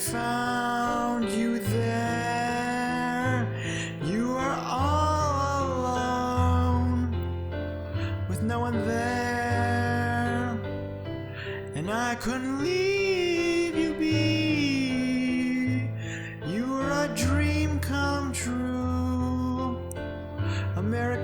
found you there. You were all alone, with no one there, and I couldn't leave you be. You were a dream come true, a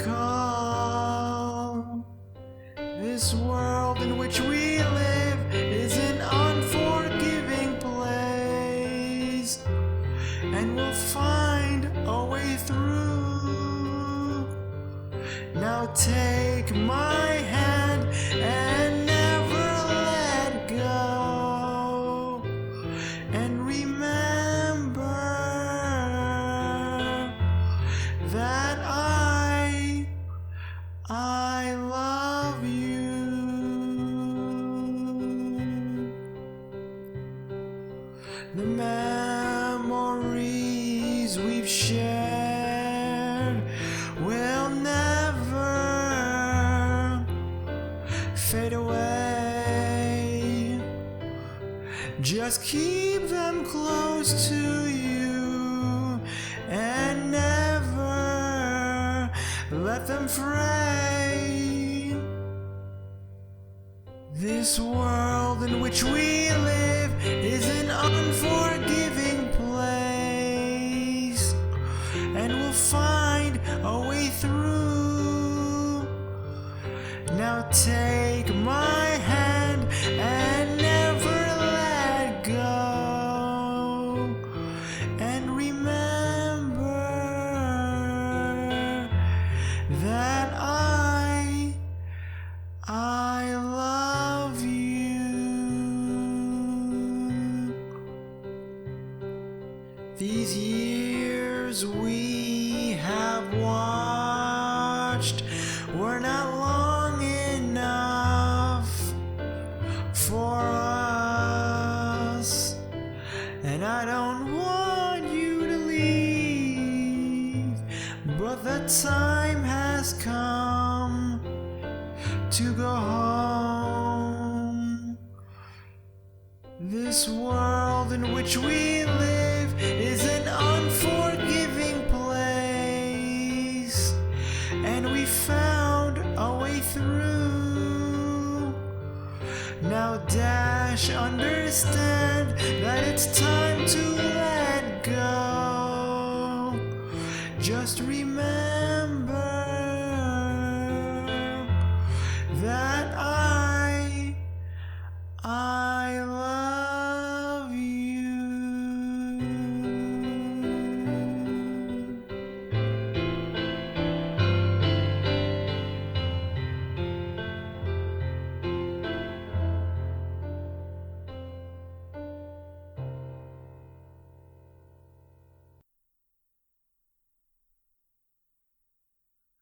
miracle. This world in which we live is an unforgiving place, and we'll find a way through. Now take my hand and never let go, and remember that I love you. The memories we've shared will never fade away. Just keep them close to you and never let them fray. This world in which we live is an unforgiving place, and we'll find a way through. Now take my hand and never let go, and remember that I love you. These years we have watched were not long enough for us, and I don't want you to leave, but the time has come to go home. This world in which we live is an unforgiving place, and we found a way through. Now Dash, understand that it's time to let go. Just remember